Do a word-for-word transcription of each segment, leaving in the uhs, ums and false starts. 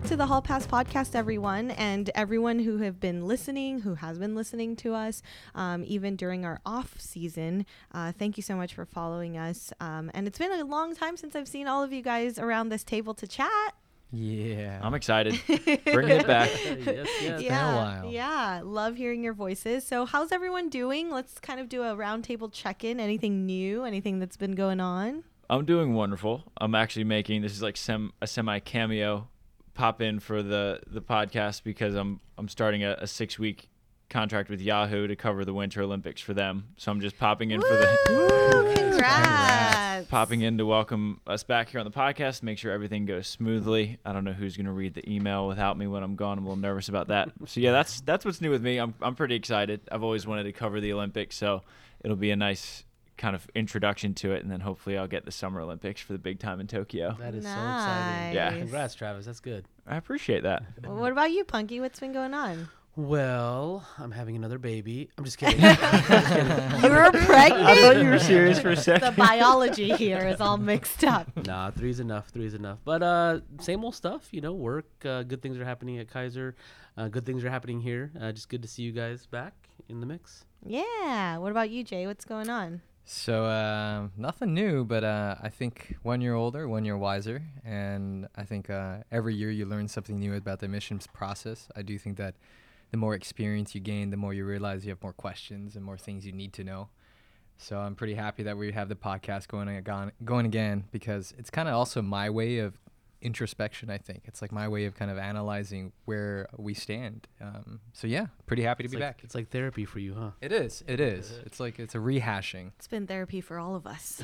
to the Hall Pass podcast, everyone, and everyone who have been listening, who has been listening to us, um, even during our off season. Uh, thank you so much for following us. Um, and it's been a long time since I've seen all of you guys around this table to chat. Yeah. I'm excited. Bringing it back. yes, yes. Yeah, It's been a while. yeah. Love hearing your voices. So how's everyone doing? Let's kind of do a roundtable check-in. Anything new? Anything that's been going on? I'm doing wonderful. I'm actually making, this is like sem, a semi-cameo pop in for the, the podcast because I'm I'm starting a, a six-week contract with Yahoo to cover the Winter Olympics for them. So I'm just popping in Woo! for the... Congrats! Popping in to welcome us back here on the podcast, make sure everything goes smoothly. I don't know who's going to read the email without me when I'm gone. I'm a little nervous about that. So yeah, that's that's what's new with me. I'm I'm pretty excited. I've always wanted to cover the Olympics, so it'll be a nice kind of introduction to it, and then hopefully I'll get the Summer Olympics for the big time in Tokyo. That is Nice. so exciting. Yeah. Congrats, Travis. That's good. I appreciate that. Well, what about you, Punky? What's been going on? Well, I'm having another baby. I'm just kidding. I'm just kidding. You're pregnant? I thought you were serious for a The second. biology here is all mixed up. Nah, three's enough. Three's enough. But uh, same old stuff, you know, work. Uh, good things are happening at Kaiser. Uh, good things are happening here. Uh, just good to see you guys back in the mix. Yeah. What about you, Jay? What's going on? So uh, nothing new, but uh, I think one year older, one year wiser, and I think uh, every year you learn something new about the admissions process. I do think that the more experience you gain, the more you realize you have more questions and more things you need to know. So I'm pretty happy that we have the podcast going again, going again because it's kind of also my way of introspection, I think. It's like my way of kind of analyzing where we stand. Um, so yeah, pretty happy to It's be like, back. It's like therapy for you, huh? It is. It is. It's like it's a rehashing. It's been therapy for all of us.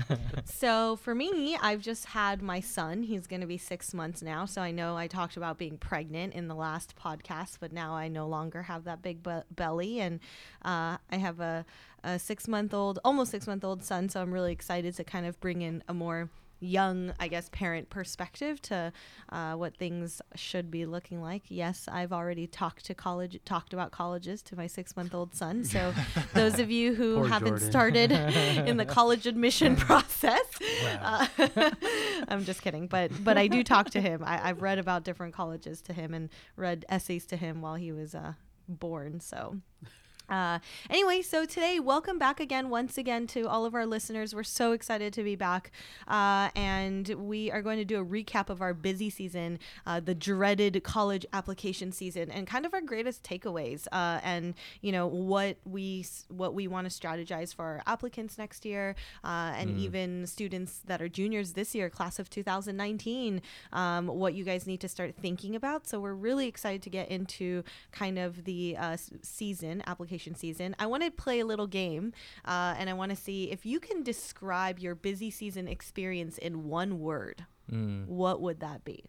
So for me, I've just had my son. He's going to be six months now. So I know I talked about being pregnant in the last podcast, but now I no longer have that big be- belly. And uh, I have a, a six-month-old, almost six-month-old son. So I'm really excited to kind of bring in a more young, I guess, parent perspective to uh, what things should be looking like. Yes, I've already talked to college, talked about colleges to my six-month-old son. So those of you who Poor haven't Jordan. started in the college admission process, Wow. uh, I'm just kidding. But but I do talk to him. I, I've read about different colleges to him and read essays to him while he was uh, born. So. Uh, anyway, so today, welcome back again, once again, to all of our listeners. We're so excited to be back, uh, and we are going to do a recap of our busy season, uh, the dreaded college application season, and kind of our greatest takeaways, uh, and you know what we what we want to strategize for our applicants next year, uh, and Mm. even students that are juniors this year, class of two thousand nineteen, um, what you guys need to start thinking about. So we're really excited to get into kind of the uh, s- season application. season. I want to play a little game, uh, and I want to see if you can describe your busy season experience in one word. Mm. What would that be?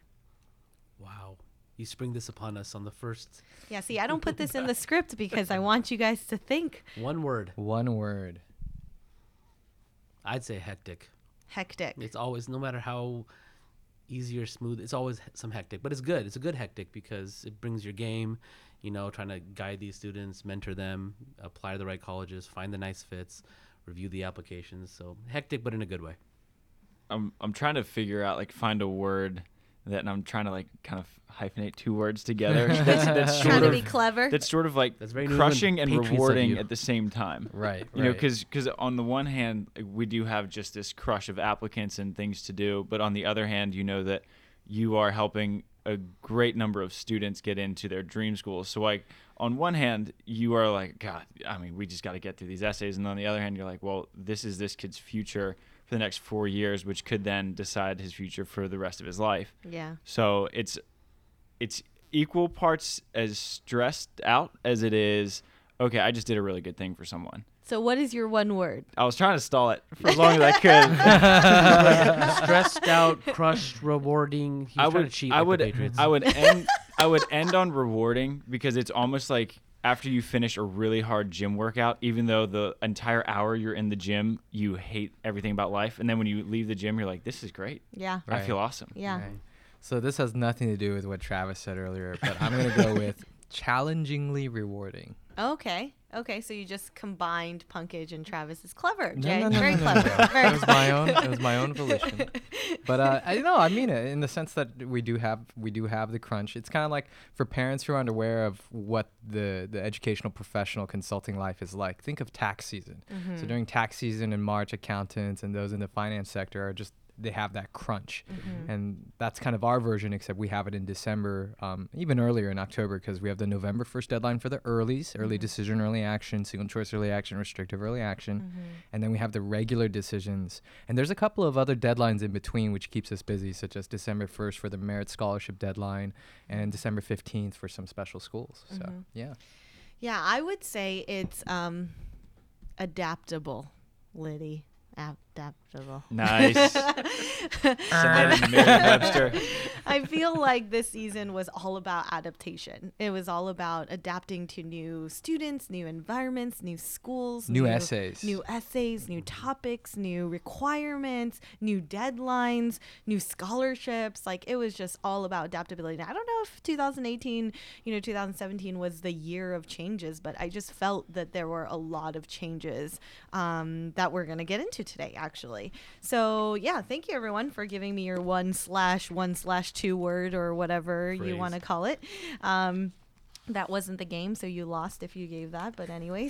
Wow. You spring this upon us on the first Yeah, see, I don't put this in the script because I want you guys to think. one word. One word. I'd say hectic. Hectic. It's always, no matter how easy or smooth, it's always he- some hectic. But it's good. It's a good hectic because it brings your game, you know, trying to guide these students, mentor them, apply to the right colleges, find the nice fits, review the applications. So hectic, but in a good way. I'm I'm trying to figure out, like, find a word that, and I'm trying to, like, kind of hyphenate two words together. That's, that's Trying sort to of be clever. that's sort of like That's very New crushing England and Patriots of rewarding you. at the same time. Right. You know, right. because on the one hand, like, we do have just this crush of applicants and things to do, but on the other hand, you know that you are helping a great number of students get into their dream schools. So, like, on one hand, you are like, God, I mean, we just got to get through these essays. And on the other hand, you're like, well, this is this kid's future for the next four years, which could then decide his future for the rest of his life. Yeah. So it's it's equal parts as stressed out as it is, okay, I just did a really good thing for someone. So what is your one word? I was trying to stall it for as long as I could. Stressed out, crushed, rewarding. He was I trying would, to cheat I like would, the Patriots. I would end, I would end on rewarding because it's almost like after you finish a really hard gym workout, even though the entire hour you're in the gym, you hate everything about life, and then when you leave the gym, you're like, this is great. Yeah. I Right. feel awesome. Yeah. Right. So this has nothing to do with what Travis said earlier, but I'm going to go with challengingly rewarding. Okay. Okay, so you just combined Punkage and Travis. Is clever, No, Jay. no, no, Very no, no, clever. no. Very It was my own. It was my own volition. But uh, I know I mean it in the sense that we do have we do have the crunch. It's kind of like for parents who are unaware of what the the educational professional consulting life is like. Think of tax season. Mm-hmm. So during tax season in March, accountants and those in the finance sector are just they have that crunch, Mm-hmm. and that's kind of our version. Except we have it in December, um, even earlier in October, because we have the November first deadline for the earlies, early Mhm. decision, early action, single choice, early action, restrictive, early action. Mm-hmm. And then we have the regular decisions. And there's a couple of other deadlines in between which keeps us busy, such as December first for the merit scholarship deadline and December fifteenth for some special schools. So, Mhm. yeah. Yeah, I would say it's um, adaptable, Liddy. Adaptable. Nice. Submitted Merriam-Webster. I feel like this season was all about adaptation. It was all about adapting to new students, new environments, new schools, New essays. new essays, new topics, new requirements, new deadlines, new scholarships. Like it was just all about adaptability. Now, I don't know if two thousand eighteen, you know, two thousand seventeen was the year of changes, but I just felt that there were a lot of changes um, that we're going to get into today, actually. So yeah, thank you everyone for giving me your one slash one slash two word or whatever you Phrase. want to call it. Um, that wasn't the game, so you lost if you gave that. But anyways,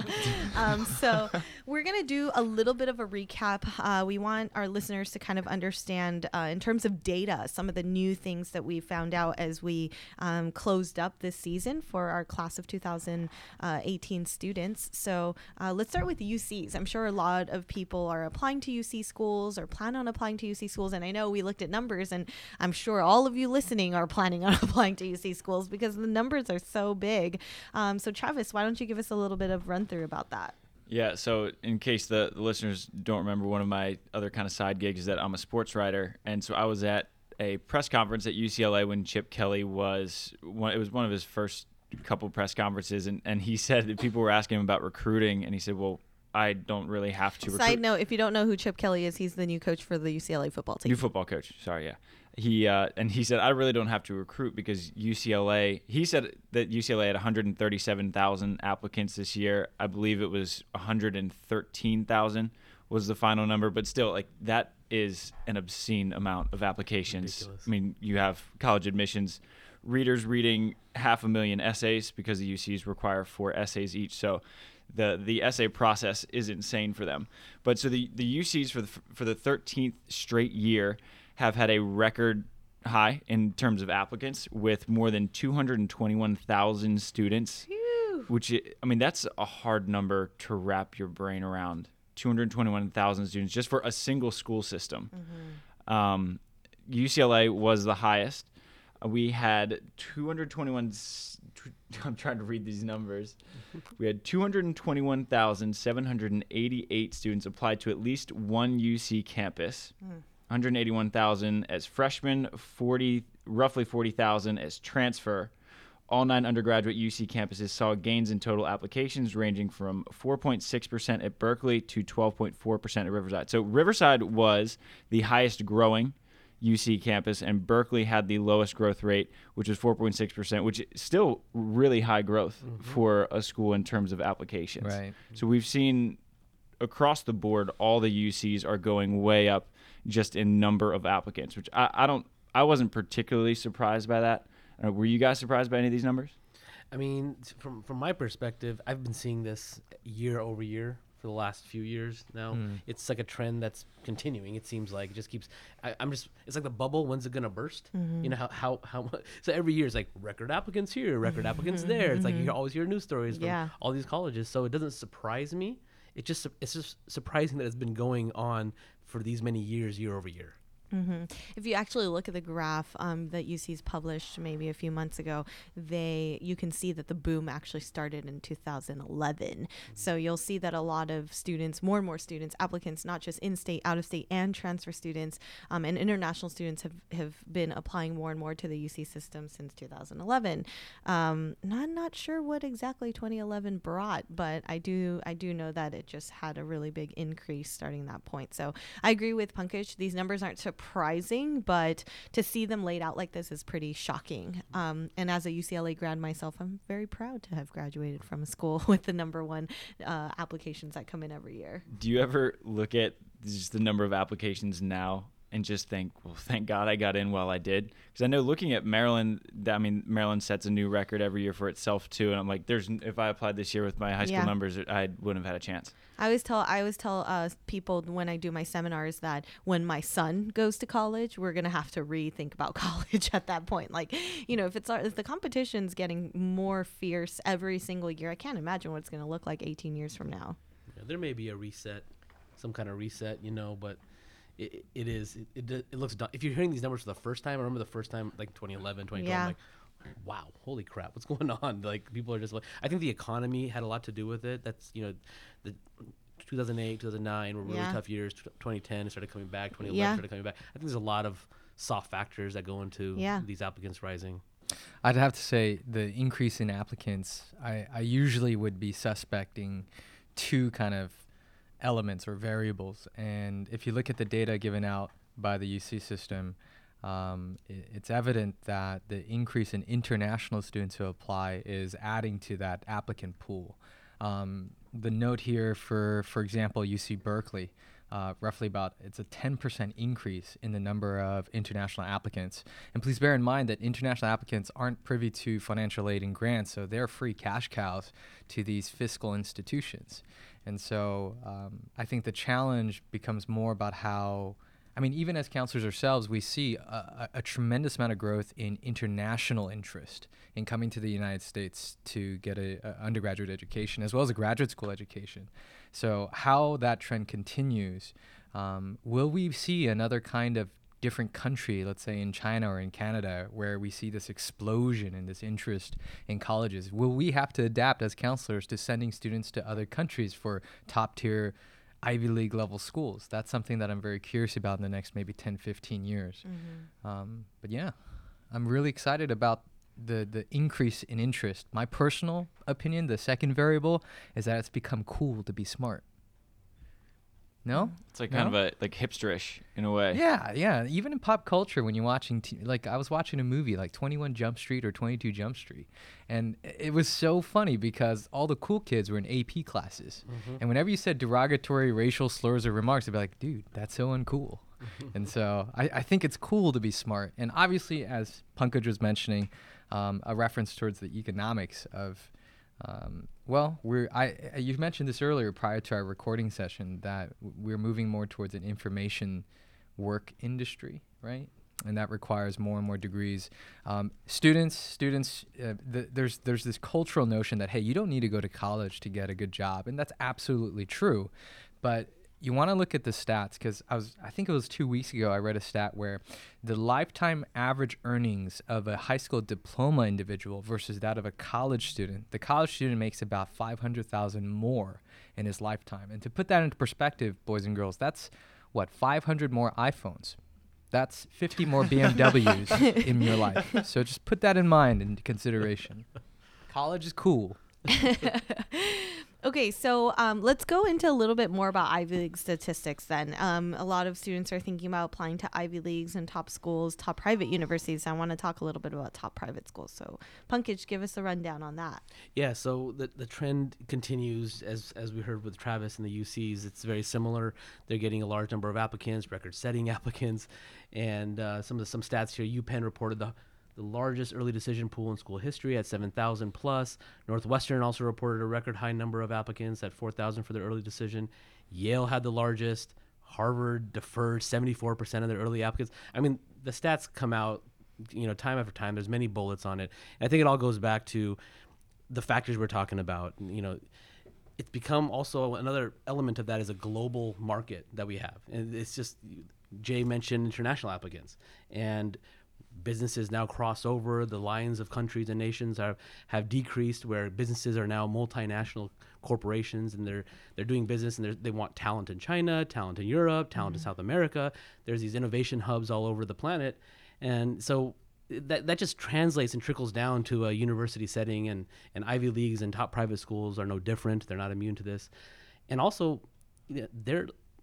um, so we're going to do a little bit of a recap. Uh, we want our listeners to kind of understand uh, in terms of data, some of the new things that we found out as we um, closed up this season for our class of two thousand eighteen students. So uh, let's start with U Cs. I'm sure a lot of people are applying to U C schools or plan on applying to U C schools. And I know we looked at numbers, and I'm sure all of you listening are planning on applying to U C schools because the numbers are so big. Um, so Travis, why don't you give us a little bit of run through about that? Yeah, so in case the, the listeners don't remember, one of my other kind of side gigs is that I'm a sports writer. And so I was at a press conference at U C L A when Chip Kelly was, one, it was one of his first couple press conferences. And, and he said that people were asking him about recruiting. And he said, well, I don't really have to recruit. Side note, if you don't know who Chip Kelly is, he's the new coach for the U C L A football team. New football coach. Sorry, yeah. He uh, and he said I really don't have to recruit because U C L A. He said that U C L A had one hundred thirty-seven thousand applicants this year. I believe it was one hundred thirteen thousand was the final number, but still, like that is an obscene amount of applications. Ridiculous. I mean, you have college admissions, readers reading half a million essays because the U Cs require four essays each. So the the essay process is insane for them. But so the the U Cs for the for the thirteenth straight year have had a record high in terms of applicants with more than two hundred twenty-one thousand students, Phew. which, I mean, that's a hard number to wrap your brain around. two hundred twenty-one thousand students just for a single school system. Mm-hmm. Um, U C L A was the highest. We had two hundred twenty-one, s- tw- I'm trying to read these numbers. We had two hundred twenty-one thousand seven hundred eighty-eight students applied to at least one U C campus. Mm. one hundred eighty-one thousand as freshmen, forty, roughly forty thousand as transfer. All nine undergraduate U C campuses saw gains in total applications ranging from four point six percent at Berkeley to twelve point four percent at Riverside. So Riverside was the highest growing U C campus, and Berkeley had the lowest growth rate, which was four point six percent, which is still really high growth Mhm. for a school in terms of applications. Right. So we've seen across the board, all the U Cs are going way up just in number of applicants, which I, I don't, I wasn't particularly surprised by that. Uh, were you guys surprised by any of these numbers? I mean, t- from from my perspective, I've been seeing this year over year for the last few years now. Mm. It's like a trend that's continuing. It seems like it just keeps. I, I'm just. It's like the bubble. When's it gonna burst? Mm-hmm. You know how how how. mu- So every year it's like record applicants here, record applicants there. It's like you always hear news stories from Yeah. all these colleges. So it doesn't surprise me. It just it's just surprising that it's been going on for these many years, year over year. Mm-hmm. If you actually look at the graph um, that U C's published maybe a few months ago, they you can see that the boom actually started in two thousand eleven. So you'll see that a lot of students, more and more students, applicants, not just in-state, out-of-state, and transfer students, um, and international students have, have been applying more and more to the U C system since two thousand eleven. Um, and I'm not sure what exactly twenty eleven brought, but I do I do know that it just had a really big increase starting that point. So I agree with Pankaj. These numbers aren't surprising. surprising, but to see them laid out like this is pretty shocking. Um, and as a U C L A grad myself, I'm very proud to have graduated from a school with the number one uh, applications that come in every year. Do you ever look at just the number of applications now and just think, well, thank God I got in while I did? Because I know looking at Maryland, I mean, Maryland sets a new record every year for itself too. And I'm like, there's, if I applied this year with my high school Yeah. numbers, I wouldn't have had a chance. I always tell I always tell uh, people when I do my seminars that when my son goes to college, we're gonna have to rethink about college at that point. Like, you know, if it's if the competition's getting more fierce every single year, I can't imagine what it's gonna look like eighteen years from now. Yeah, there may be a reset, some kind of reset, you know, but it, it is it, it, it looks dumb. If you're hearing these numbers for the first time, I remember the first time like twenty eleven, twenty twelve, Yeah. I'm like, wow, holy crap, what's going on? Like, people are just like, I think the economy had a lot to do with it. That's, you know, the two thousand eight, two thousand nine were really Yeah. tough years. twenty ten it started coming back. twenty eleven Yeah. started coming back. I think there's a lot of soft factors that go into Yeah. these applicants rising. I'd have to say the increase in applicants, I, I usually would be suspecting two kind of elements or variables. And if you look at the data given out by the U C system, um, it, it's evident that the increase in international students who apply is adding to that applicant pool. Um, the note here for, for example, U C Berkeley, uh, roughly about, it's a ten percent increase in the number of international applicants. And please bear in mind that international applicants aren't privy to financial aid and grants, so they're free cash cows to these fiscal institutions. And so um, I think the challenge becomes more about how, I mean, even as counselors ourselves, we see a, a, a tremendous amount of growth in international interest in coming to the United States to get a, a undergraduate education as well as a graduate school education. So how that trend continues, um, will we see another kind of different country, let's say in China or in Canada, where we see this explosion in this interest in colleges? Will we have to adapt as counselors to sending students to other countries for top tier Ivy League level schools? That's something that I'm very curious about in the next maybe ten, fifteen years. Mm-hmm. Um, but yeah, I'm really excited about the, the increase in interest. My personal opinion, the second variable, is that it's become cool to be smart. No? It's like No? kind of a like hipsterish in a way. Yeah, yeah. Even in pop culture, when you're watching, t- like I was watching a movie like twenty-one Jump Street or twenty-two Jump Street, and i- it was so funny because all the cool kids were in A P classes, and whenever you said derogatory racial slurs or remarks, they'd be like, "Dude, that's so uncool." And so I, I think it's cool to be smart, and obviously, as Pankaj was mentioning, um, a reference towards the economics of. Um, well, we're I I- you mentioned this earlier prior to our recording session that w- we're moving more towards an information work industry, right? And that requires more and more degrees. Um, students, students, uh, th- there's there's this cultural notion that hey, you don't need to go to college to get a good job, and that's absolutely true, but you want to look at the stats because I was I think it was two weeks ago I read a stat where the lifetime average earnings of a high school diploma individual versus that of a college student, the college student makes about five hundred thousand more in his lifetime. And to put that into perspective, boys and girls, that's what five hundred more iPhones. That's fifty more B M Ws in your life. So just put that in mind and consideration. College is cool. Okay, so um, let's go into a little bit more about Ivy League statistics then. Um, a lot of students are thinking about applying to Ivy Leagues and top schools, top private universities. I want to talk a little bit about top private schools. So, Pankaj, give us a rundown on that. Yeah, so the the trend continues as as we heard with Travis and the U Cs. It's very similar. They're getting a large number of applicants, record-setting applicants, and uh, some of the, some stats here. UPenn reported the the largest early decision pool in school history at seven thousand plus. Northwestern also reported a record high number of applicants at four thousand for their early decision. Yale had the largest. Harvard deferred seventy-four percent of their early applicants. I mean, the stats come out, you know, time after time. There's many bullets on it. And I think it all goes back to the factors we're talking about. You know, it's become also another element of that is a global market that we have. And it's just, Jay mentioned international applicants. And businesses now cross over. The lines of countries and nations are, have decreased, where businesses are now multinational corporations, and they're they're doing business, and they want talent in China, talent in Europe, talent Mm-hmm. in South America. There's these innovation hubs all over the planet, and so that that just translates and trickles down to a university setting, and and Ivy Leagues and top private schools are no different. They're not immune to this, and also, you know, they're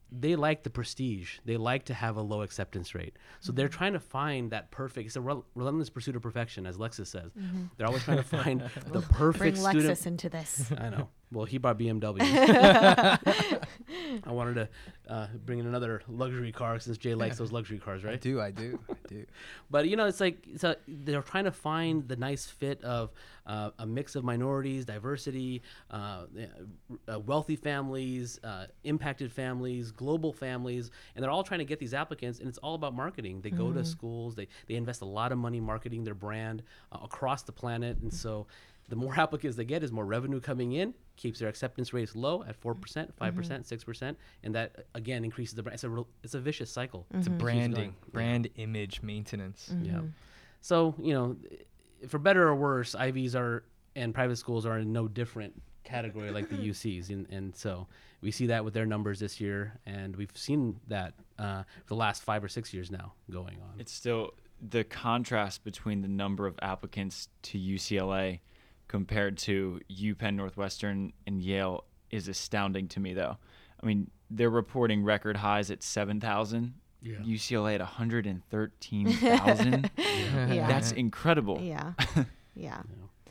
they like the prestige. They like to have a low acceptance rate. So they're trying to find that perfect. It's a rel- relentless pursuit of perfection, as Lexus says. Mm-hmm. They're always trying to find the Bring perfect student. Lexus into this. I know. Well, he bought B M W. I wanted to uh, bring in another luxury car since Jay likes those luxury cars, I right? do, I do, I do. But you know, it's like it's a, they're trying to find the nice fit of uh, a mix of minorities, diversity, uh, uh, wealthy families, uh, impacted families, global families, and they're all trying to get these applicants. And it's all about marketing. They go to schools, they they invest a lot of money marketing their brand uh, across the planet, and so the more applicants they get is more revenue coming in, keeps their acceptance rates low at four percent, five percent, six percent, and that again increases the brand. It's a real, it's a vicious cycle. It's a Keeps branding, going. brand image maintenance. Yeah. So, you know, for better or worse, I Vs are and private schools are in no different category like the U Cs. And, and so we see that with their numbers this year. And we've seen that uh, for the last five or six years now going on. It's still the contrast between the number of applicants to U C L A compared to UPenn, Northwestern, and Yale is astounding to me, though. I mean, they're reporting record highs at seven thousand. Yeah. U C L A at one hundred thirteen thousand. Yeah. That's incredible. Yeah. Yeah.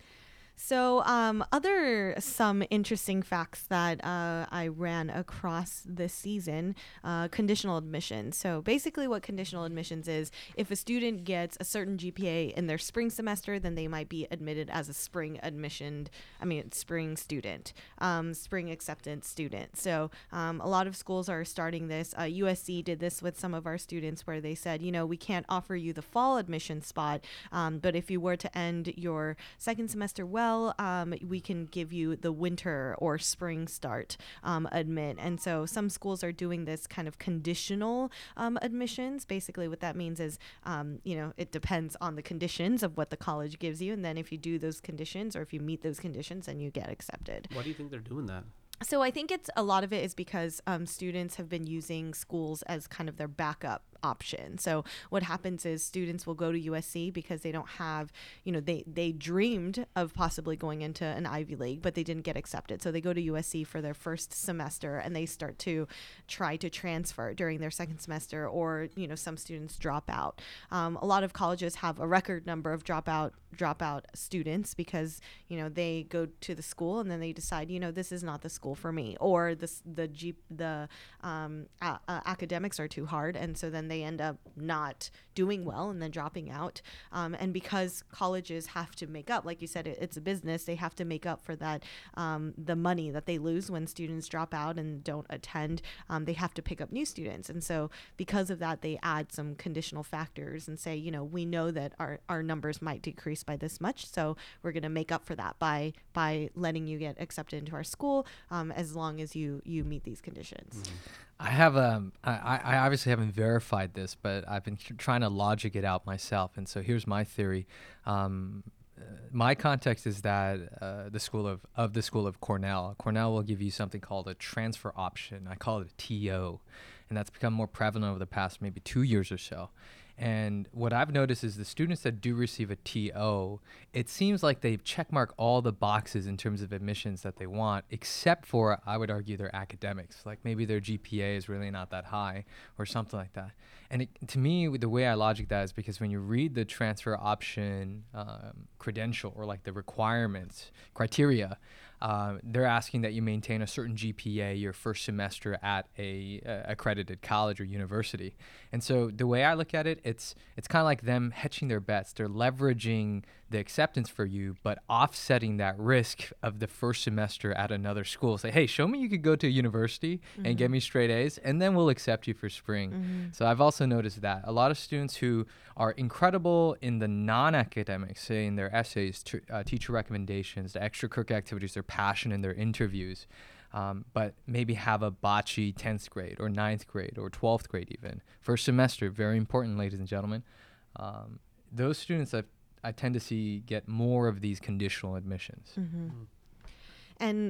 So, um, other some interesting facts that uh, I ran across this season, uh, conditional admission. So, basically, what conditional admissions is, if a student gets a certain G P A in their spring semester, then they might be admitted as a spring admission. I mean, spring student, um, spring acceptance student. So, um, a lot of schools are starting this. Uh, U S C did this with some of our students, where they said, you know, we can't offer you the fall admission spot, um, but if you were to end your second semester well, um, we can give you the winter or spring start um, admit. And so some schools are doing this kind of conditional um, admissions. Basically, what that means is, um, you know, it depends on the conditions of what the college gives you. And then if you do those conditions, or if you meet those conditions, then you get accepted. Why do you think they're doing that? So I think it's a lot of it is because um, students have been using schools as kind of their backup option. So what happens is students will go to U S C because they don't have, you know, they they dreamed of possibly going into an Ivy League, but they didn't get accepted. So they go to U S C for their first semester and they start to try to transfer during their second semester, or, you know, some students drop out. Um, a lot of colleges have a record number of dropout dropout students because, you know, they go to the school and then they decide, you know, this is not the school for me, or this the G, the um, a- uh, academics are too hard, and so then they end up not doing well and then dropping out. Um, and because colleges have to make up, like you said, it, it's a business, they have to make up for that, um, the money that they lose when students drop out and don't attend. Um, they have to pick up new students. And so because of that, they add some conditional factors and say, you know, we know that our, our numbers might decrease by this much, so we're going to make up for that by by letting you get accepted into our school, um, as long as you you meet these conditions. Mm-hmm. I have um I, I obviously haven't verified this, but I've been tr- trying to logic it out myself, and so here's my theory. Um, uh, my context is that uh, the school of of the school of Cornell. Cornell will give you something called a transfer option. I call it a T O, and that's become more prevalent over the past maybe two years or so. And what I've noticed is the students that do receive a T O, it seems like they checkmark all the boxes in terms of admissions that they want, except for, I would argue, their academics. Like maybe their G P A is really not that high or something like that. And it, to me, the way I logic that is because when you read the transfer option um, credential, or like the requirements, criteria, uh, they're asking that you maintain a certain G P A your first semester at a uh, accredited college or university. And so the way I look at it, it's it's kind of like them hedging their bets. They're leveraging the acceptance for you, but offsetting that risk of the first semester at another school. Say, hey, show me you could go to a university mm-hmm. and get me straight A's, and then we'll accept you for spring. Mm-hmm. So I've also noticed that a lot of students who are incredible in the non-academics, say in their essays, t- uh, teacher recommendations, the extracurricular activities, their passion in their interviews, um, but maybe have a botchy tenth grade or ninth grade or twelfth grade even. First semester, very important, ladies and gentlemen. Um, those students that I tend to see get more of these conditional admissions. Mm-hmm. And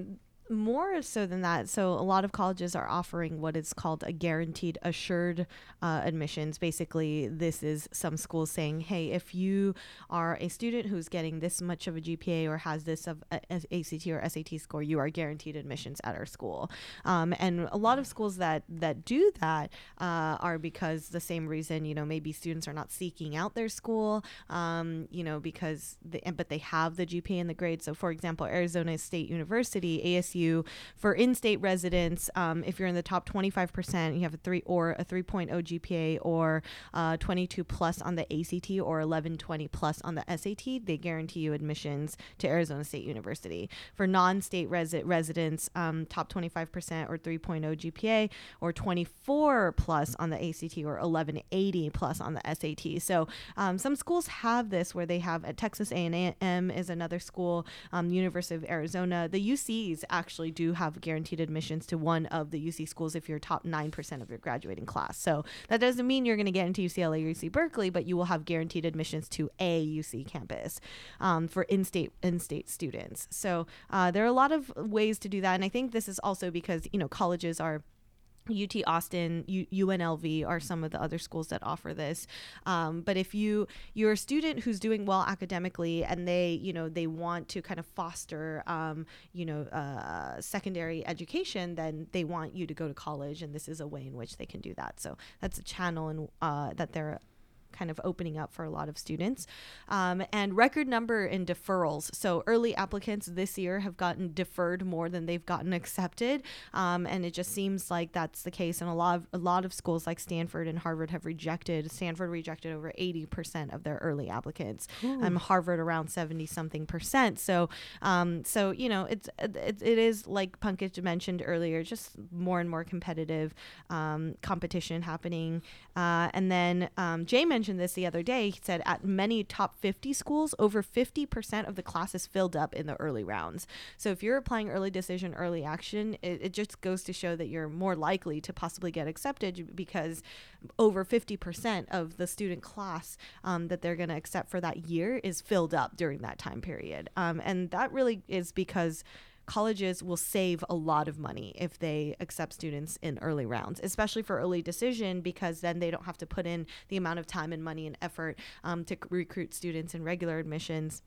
more so than that. So a lot of colleges are offering what is called a guaranteed assured uh, admissions. Basically, this is some schools saying, hey, if you are a student who's getting this much of a G P A or has this of a, a A C T or S A T score, you are guaranteed admissions at our school. Um, and a lot of schools that that do that uh, are because the same reason, you know, maybe students are not seeking out their school, um, you know, because they, but they have the G P A and the grade. So for example, Arizona State University, A S U, for in-state residents, um, if you're in the top twenty-five percent, you have a three or a three point oh G P A or uh, twenty-two plus on the A C T or eleven twenty plus on the S A T, they guarantee you admissions to Arizona State University. For non-state resi- residents, um, top twenty-five percent or three point oh G P A or twenty-four plus on the A C T or eleven eighty plus on the S A T. So um, some schools have this where they have at Texas A and M is another school, um, University of Arizona. The U Cs actually actually do have guaranteed admissions to one of the U C schools if you're top nine percent of your graduating class. So that doesn't mean you're going to get into U C L A or U C Berkeley, but you will have guaranteed admissions to a U C campus um, for in-state in-state students. So uh, there are a lot of ways to do that. And I think this is also because, you know, colleges are U T Austin, U- UNLV are some of the other schools that offer this. Um, but if you you're a student who's doing well academically and they, you know, they want to kind of foster, um, you know, uh, secondary education, then they want you to go to college, and this is a way in which they can do that. So that's a channel and uh, that they're kind of opening up for a lot of students. Um, and record number in deferrals. So early applicants this year have gotten deferred more than they've gotten accepted. Um, and it just seems like that's the case. And a lot of, a lot of schools like Stanford and Harvard have rejected, Stanford rejected over eighty percent of their early applicants. Um, Harvard around seventy something percent. So, um, so, you know, it's, it, it is like Pankaj mentioned earlier, just more and more competitive, um, competition happening. Uh, and then, um, Jay mentioned this the other day. He said at many top fifty schools, over fifty percent of the class is filled up in the early rounds. So if you're applying early decision, early action, it, it just goes to show that you're more likely to possibly get accepted because over fifty percent of the student class um, that they're going to accept for that year is filled up during that time period. Um, and that really is because colleges will save a lot of money if they accept students in early rounds, especially for early decision, because then they don't have to put in the amount of time and money and effort um, to c- recruit students in regular admissions.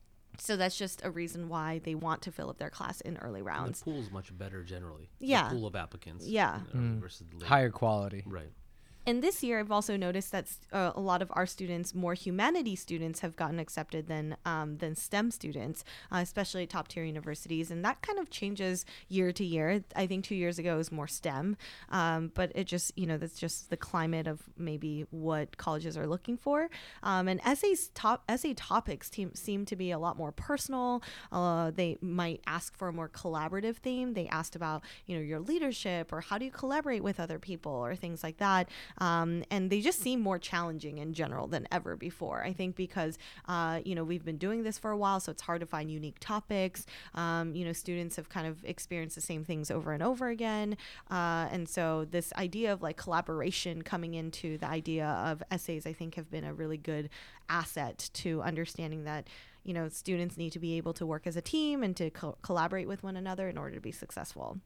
So that's just a reason why they want to fill up their class in early rounds. The pool's much better generally. Yeah. The pool of applicants. Yeah. You know, Mm. versus the late. Higher quality. Right. And this year, I've also noticed that uh, a lot of our students, more humanities students, have gotten accepted than um, than STEM students, uh, especially at top tier universities. And that kind of changes year to year. I think two years ago it was more STEM, um, but it just, you know, that's just the climate of maybe what colleges are looking for. Um, and essays top essay topics team, seem to be a lot more personal. Uh, they might ask for a more collaborative theme. They asked about, you know, your leadership or how do you collaborate with other people or things like that. Um, and they just seem more challenging in general than ever before. I think because, uh, you know, we've been doing this for a while, so it's hard to find unique topics. Um, you know, students have kind of experienced the same things over and over again. Uh, and so this idea of like collaboration coming into the idea of essays, I think have been a really good asset to understanding that, you know, students need to be able to work as a team and to co- collaborate with one another in order to be successful.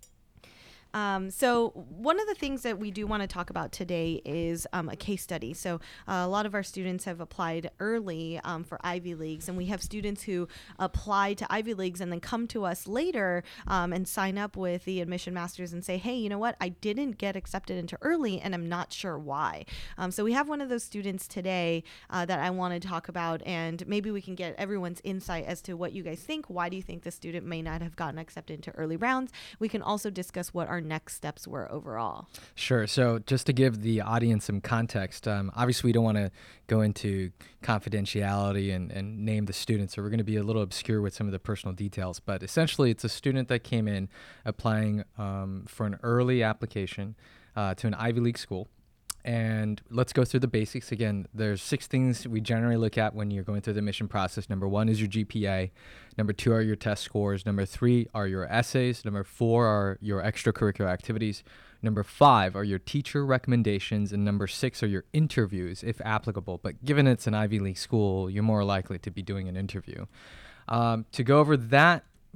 Um, so one of the things that we do want to talk about today is um, a case study. So uh, a lot of our students have applied early um, for Ivy Leagues, and we have students who apply to Ivy Leagues and then come to us later um, and sign up with the admission masters and say, hey, you know what, I didn't get accepted into early and I'm not sure why. Um, so we have one of those students today uh, that I want to talk about, and maybe we can get everyone's insight as to what you guys think. Why do you think the student may not have gotten accepted into early rounds? We can also discuss what our next steps were overall. Sure. So just to give the audience some context, um, obviously we don't want to go into confidentiality and, and name the student, so we're going to be a little obscure with some of the personal details. But essentially, it's a student that came in applying um, for an early application uh, to an Ivy League school. And let's go through the basics. Again, there's six things we generally look at when you're going through the admission process. Number one is your G P A. Number two are your test scores. Number three are your essays. Number four are your extracurricular activities. Number five are your teacher recommendations. And number six are your interviews, if applicable. But given it's an Ivy League school, you're more likely to be doing an interview. Um, to go over that,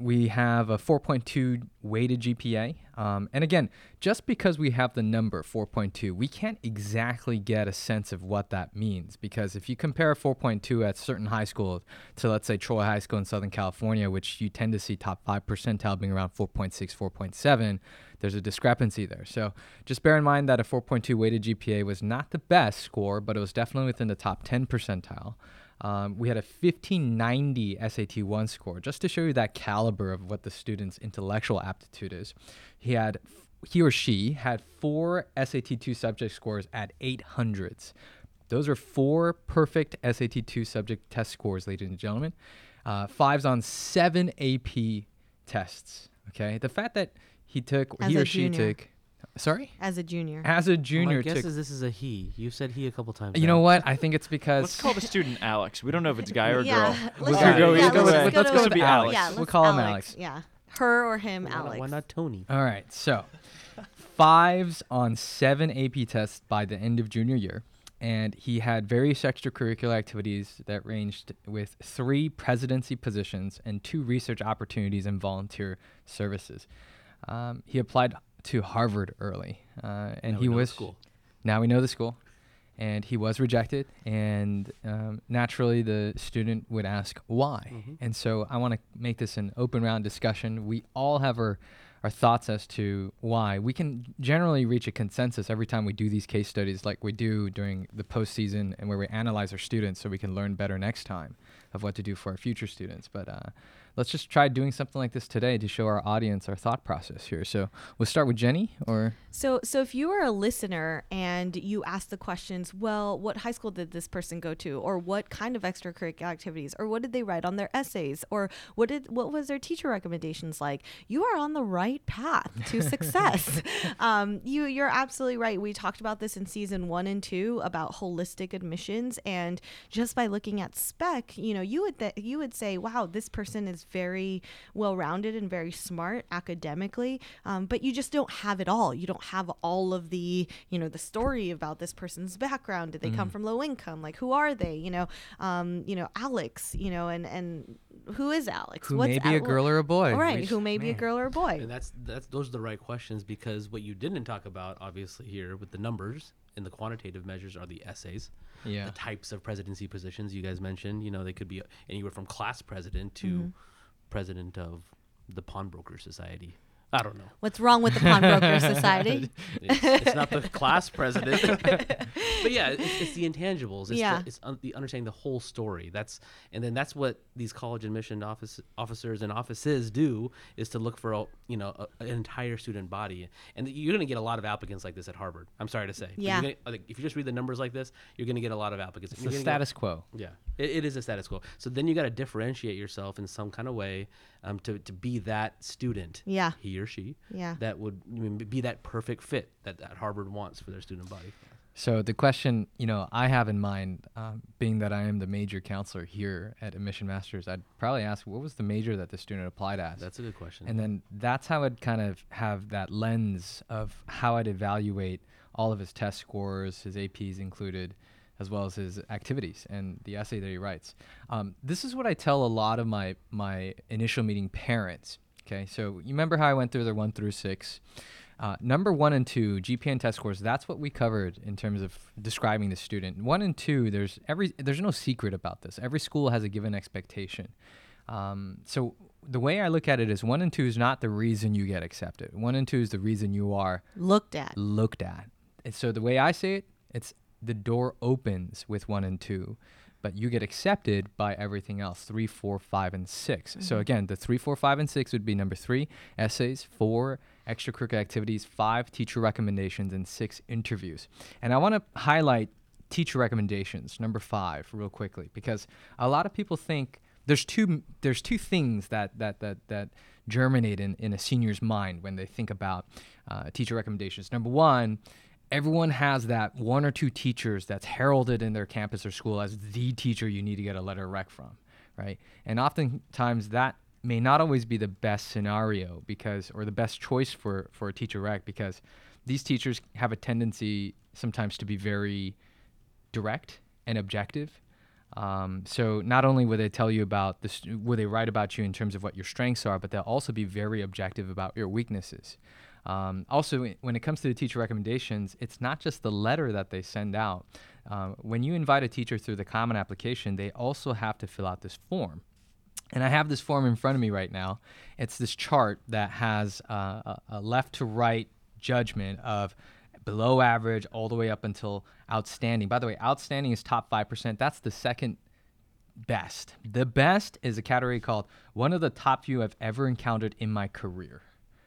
we have a four point two weighted G P A. Um, and again, just because we have the number four point two, we can't exactly get a sense of what that means. Because if you compare a four point two at certain high schools to, let's say, Troy High School in Southern California, which you tend to see top five percentile being around four point six, four point seven, there's a discrepancy there. So just bear in mind that a four point two weighted G P A was not the best score, but it was definitely within the top ten percentile. Um, we had a fifteen ninety S A T one score, just to show you that caliber of what the student's intellectual aptitude is. He had, he or she had four S A T two subject scores at eight hundreds. Those are four perfect S A T two subject test scores, ladies and gentlemen. Uh, fives on seven A P tests. Okay, the fact that he took, As he a or she junior. took, sorry, As a junior. as a Well, junior my guess took. is this is a he. You said he a couple times. You now. know what? I think it's because Let's call the student Alex. We don't know if it's guy or yeah, girl. let's We'll go- go- yeah, let's go with- let's let's go go to- with be Alex. Yeah, We'll let's call him Alex. Alex. Yeah, her or him, Why not- Alex. Why not Tony? All right, so fives on seven A P tests by the end of junior year, and he had various extracurricular activities that ranged with three presidency positions and two research opportunities and volunteer services. Um, he applied to Harvard early, uh, and Now he we know the was school. now we know the school, and he was rejected. And um, naturally, the student would ask why. Mhm. And so, I want to make this an open round discussion. We all have our our thoughts as to why. We can generally reach a consensus every time we do these case studies, like we do during the postseason, and where we analyze our students so we can learn better next time of what to do for our future students. But uh, let's just try doing something like this today to show our audience our thought process here. So we'll start with Jenny, or So, so if you were a listener and you asked the questions, well, what high school did this person go to, or what kind of extracurricular activities, or what did they write on their essays, or what did what was their teacher recommendations like? You are on the right path to success. um, you you're absolutely right. We talked about this in season one and two about holistic admissions, and just by looking at spec, you know, you would th- you would say, wow, this person is very well rounded and very smart academically, um, but you just don't have it all. You don't have all of the, you know, the story about this person's background. Did they come from low income? Like, who are they? You know, um, you know, Alex, you know, and, and who is Alex? who may be a Al- girl or a boy? Right. We Who just- may be a man. girl or a boy. And that's that's those are the right questions, because what you didn't talk about, obviously, here with the numbers and the quantitative measures are the essays. Yeah. The types of presidency positions you guys mentioned. You know, they could be anywhere from class president to Mm-hmm. president of the Pawnbroker Society. I don't know. What's wrong with the Pawnbroker Society? It's, it's not the class president, but yeah, it's, it's the intangibles. It's Yeah. the, it's un- the understanding the whole story. That's and then that's what these college admission office officers and offices do, is to look for a, you know a, an entire student body. And you're going to get a lot of applicants like this at Harvard. I'm sorry to say. But Yeah. you're gonna, like, if you just read the numbers like this, you're going to get a lot of applicants. It's You're the gonna get- status quo. yeah, it, it is a status quo. So then you got to differentiate yourself in some kind of way, um, to to be that student. Yeah. He or she. Yeah. That would I mean, be that perfect fit that, that Harvard wants for their student body. So the question, you know, I have in mind, um, being that I am the major counselor here at Admission Masters, I'd probably ask, what was the major that the student applied as? That's a good question. And then that's how I'd kind of have that lens of how I'd evaluate all of his test scores, his A Ps included, as well as his activities and the essay that he writes. Um, this is what I tell a lot of my my initial meeting parents. Okay, so you remember how I went through the one through six. Uh, number one and two, G P A and test scores, that's what we covered in terms of describing the student. One and two, there's every there's no secret about this. Every school has a given expectation. Um, so the way I look at it is one and two is not the reason you get accepted. One and two is the reason you are Looked at. looked at. And so the way I say it, it's the door opens with one and two, but you get accepted by everything else, three, four, five, and six. So again, the three, four, five, and six would be number three, essays, four, extracurricular activities, five, teacher recommendations, and six, interviews. And I want to highlight teacher recommendations, number five, real quickly, because a lot of people think there's two there's two things that that that that germinate in, in a senior's mind when they think about uh, teacher recommendations. Number one, everyone has that one or two teachers that's heralded in their campus or school as the teacher you need to get a letter of rec from, right? And oftentimes that may not always be the best scenario because, or the best choice for, for a teacher rec, because these teachers have a tendency sometimes to be very direct and objective. Um, so not only will they tell you about this, will they write about you in terms of what your strengths are, but they'll also be very objective about your weaknesses. Um, also, when it comes to the teacher recommendations, it's not just the letter that they send out. Um, when you invite a teacher through the Common Application, they also have to fill out this form. And I have this form in front of me right now. It's this chart that has uh, a, a left to right judgment of below average all the way up until outstanding. By the way, outstanding is top five percent. That's the second best. The best is a category called one of the top few I've ever encountered in my career.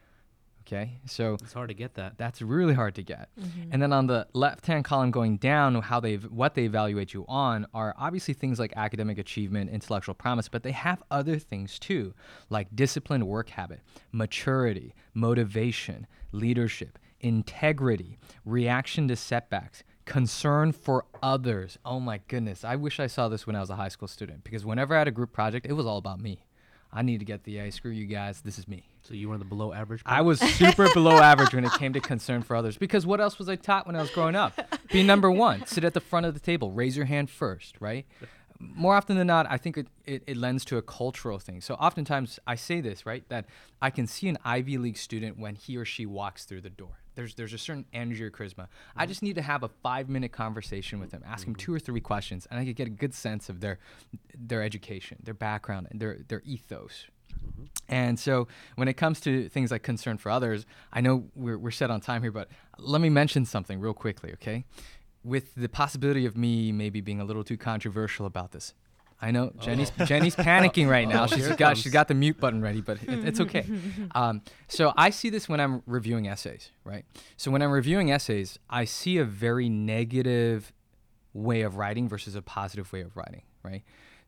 Okay, so It's hard to get that. that's really hard to get. Mm-hmm. And then on the left-hand column going down, how they what they evaluate you on are obviously things like academic achievement, intellectual prowess, but they have other things too, like disciplined work habit, maturity, motivation, leadership, integrity, reaction to setbacks, concern for others. Oh my goodness, I wish I saw this when I was a high school student, because whenever I had a group project, it was all about me. I need to get the A. Screw you guys. This is me. So you were the below average? I was super below average when it came to concern for others, because what else was I taught when I was growing up? Be number one. Sit at the front of the table. Raise your hand first, right? More often than not, I think it, it, it lends to a cultural thing. So oftentimes I say this, right, that I can see an Ivy League student when he or she walks through the door. There's there's a certain energy or charisma. Mm-hmm. I just need to have a five-minute conversation with them, ask mm-hmm. them two or three questions, and I could get a good sense of their their education, their background, and their, their ethos. Mm-hmm. And so when it comes to things like concern for others, I know we're, we're set on time here, but let me mention something real quickly, okay? With the possibility of me maybe being a little too controversial about this. I know Jenny's oh. Jenny's panicking right now. Oh, she's got comes. she's got the mute button ready, but it, it's okay. Um, so I see this when I'm reviewing essays, right? So when I'm reviewing essays, I see a very negative way of writing versus a positive way of writing, right?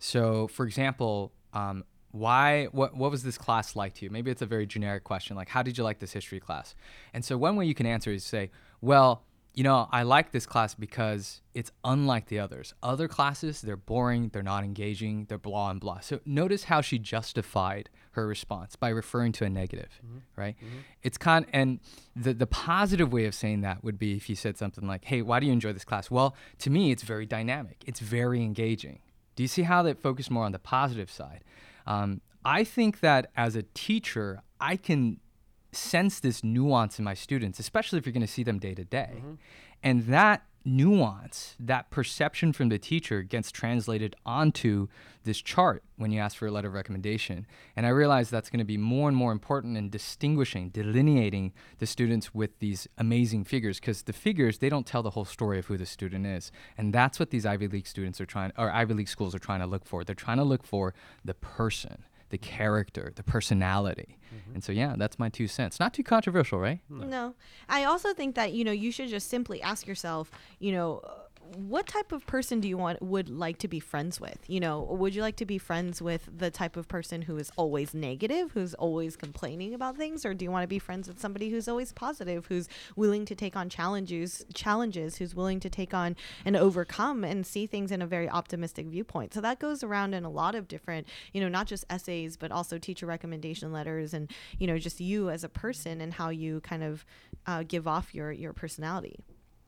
So for example, um, why what what was this class like to you? Maybe it's a very generic question, like how did you like this history class? And so one way you can answer is say, well, you know, I like this class because it's unlike the others. Other classes, they're boring, they're not engaging, they're blah and blah. So notice how she justified her response by referring to a negative, mm-hmm. right? Mm-hmm. It's kind and the the positive way of saying that would be if you said something like, "Hey, why do you enjoy this class?" Well, to me, it's very dynamic. It's very engaging. Do you see how they focus more on the positive side? Um, I think that as a teacher, I can sense this nuance in my students, especially if you're going to see them day to day. Mm-hmm. And that nuance, that perception from the teacher gets translated onto this chart when you ask for a letter of recommendation. And I realize that's going to be more and more important in distinguishing, delineating the students with these amazing figures, because the figures, they don't tell the whole story of who the student is. And that's what these Ivy League students are trying, or Ivy League schools are trying to look for. They're trying to look for the person, the character, the personality. Mm-hmm. And so, yeah, that's my two cents. Not too controversial, right? No. no. I also think that, you know, you should just simply ask yourself, you know, what type of person do you want would like to be friends with? You know, would you like to be friends with the type of person who is always negative, who's always complaining about things, or do you want to be friends with somebody who's always positive, who's willing to take on challenges, challenges, who's willing to take on and overcome and see things in a very optimistic viewpoint? So that goes around in a lot of different, you know, not just essays, but also teacher recommendation letters, and, you know, just you as a person and how you kind of uh, give off your your personality.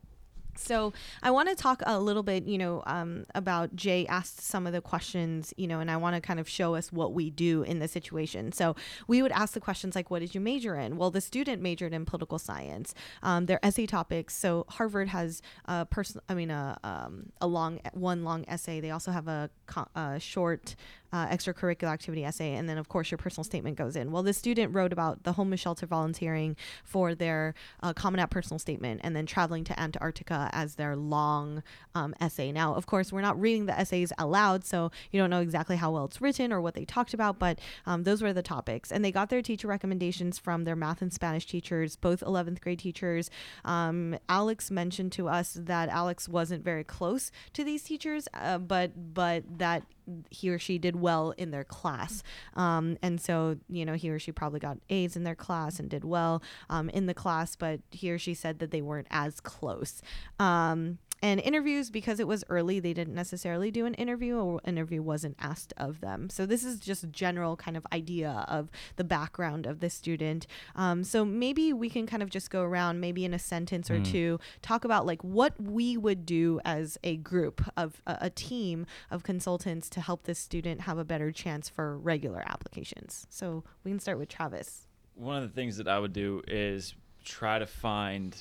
So I want to talk a little bit, you know, um, about Jay asked some of the questions, you know, and I want to kind of show us what we do in the situation. So we would ask the questions like, what did you major in? Well, the student majored in political science. Um, their essay topics. So Harvard has a person, I mean, a, um, a long, one long essay. They also have a, a short Uh, extracurricular activity essay, and then of course your personal statement goes in. Well, the student wrote about the homeless shelter volunteering for their uh, Common App personal statement, and then traveling to Antarctica as their long um, essay. Now, of course, we're not reading the essays out loud, so you don't know exactly how well it's written or what they talked about, but um, those were the topics. And they got their teacher recommendations from their math and Spanish teachers, both eleventh grade teachers. Um, Alex mentioned to us that Alex wasn't very close to these teachers, uh, but but that he or she did well in their class. Um, and so, you know, he or she probably got A's in their class and did well um, in the class, but he or she said that they weren't as close. Um, And interviews, because it was early, they didn't necessarily do an interview, or interview wasn't asked of them. So this is just a general kind of idea of the background of the student. Um, so maybe we can kind of just go around, maybe in a sentence or Mm. two, talk about like what we would do as a group of a, a team of consultants to help this student have a better chance for regular applications. So we can start with Travis. One of the things that I would do is try to find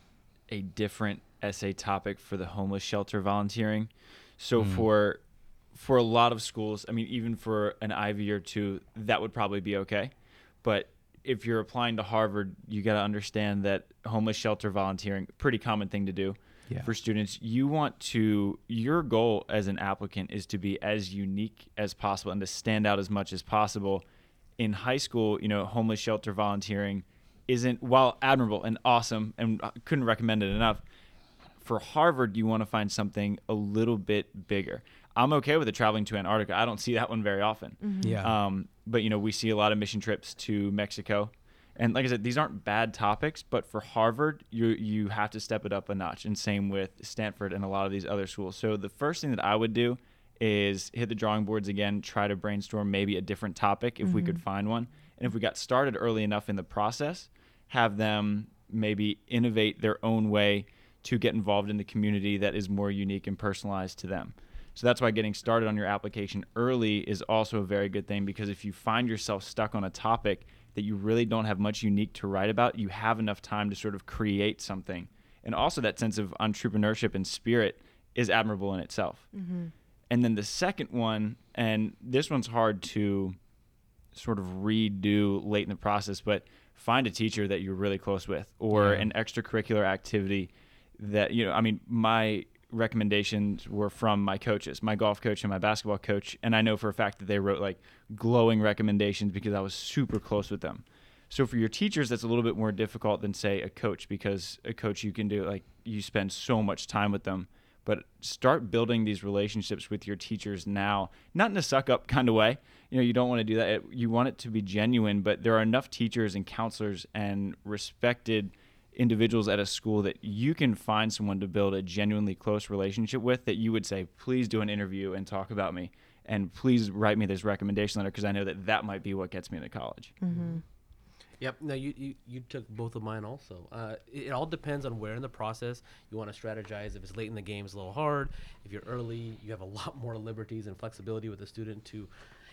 a different essay topic for the homeless shelter volunteering. So Mm. for for a lot of schools, I mean, even for an Ivy or two, that would probably be okay. But if you're applying to Harvard, you got to understand that homeless shelter volunteering, pretty common thing to do Yeah. for students. You want to, your goal as an applicant is to be as unique as possible and to stand out as much as possible. In high school, you know, homeless shelter volunteering isn't, while admirable and awesome, and I couldn't recommend it enough, for Harvard, you want to find something a little bit bigger. I'm okay with it traveling to Antarctica. I don't see that one very often. Yeah. Um, but, you know, we see a lot of mission trips to Mexico. And like I said, these aren't bad topics, but for Harvard, you you have to step it up a notch. And same with Stanford and a lot of these other schools. So the first thing that I would do is hit the drawing boards again, try to brainstorm maybe a different topic if we could find one. And if we got started early enough in the process, have them maybe innovate their own way to get involved in the community that is more unique and personalized to them. So that's why getting started on your application early is also a very good thing, because if you find yourself stuck on a topic that you really don't have much unique to write about, you have enough time to sort of create something. And also that sense of entrepreneurship and spirit is admirable in itself. Mm-hmm. And then the second one, and this one's hard to sort of redo late in the process, but find a teacher that you're really close with, or Yeah. an extracurricular activity that, you know, I mean, my recommendations were from my coaches, my golf coach and my basketball coach. And I know for a fact that they wrote like glowing recommendations because I was super close with them. So for your teachers, that's a little bit more difficult than, say, a coach, because a coach, you can do, like, you spend so much time with them. But start building these relationships with your teachers now, not in a suck up kind of way. You know, you don't want to do that. It, you want it to be genuine, but there are enough teachers and counselors and respected individuals at a school that you can find someone to build a genuinely close relationship with, that you would say, please do an interview and talk about me, and please write me this recommendation letter, because I know that that might be what gets me into college. Mm-hmm. Yep. No, you, you, you took both of mine also. Uh, it, it all depends on where in the process you want to strategize. If it's late in the game, it's a little hard. If you're early, you have a lot more liberties and flexibility with the student to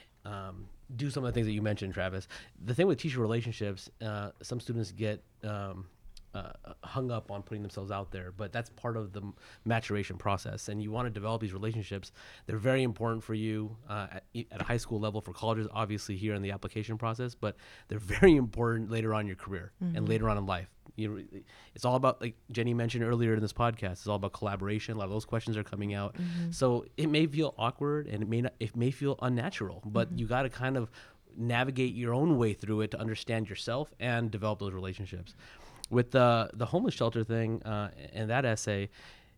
um, do some of the things that you mentioned, Travis. The thing with teacher relationships, uh, some students get um, uh, hung up on putting themselves out there, but that's part of the maturation process. And you want to develop these relationships. They're very important for you uh, at, at a high school level, for colleges, obviously here in the application process, but they're very important later on in your career and later on in life. You, it's all about, like Jenny mentioned earlier in this podcast, it's all about collaboration. A lot of those questions are coming out. Mm-hmm. So it may feel awkward and it may not, it may feel unnatural, but Mm-hmm. you got to kind of navigate your own way through it to understand yourself and develop those relationships. With the the homeless shelter thing uh, and that essay,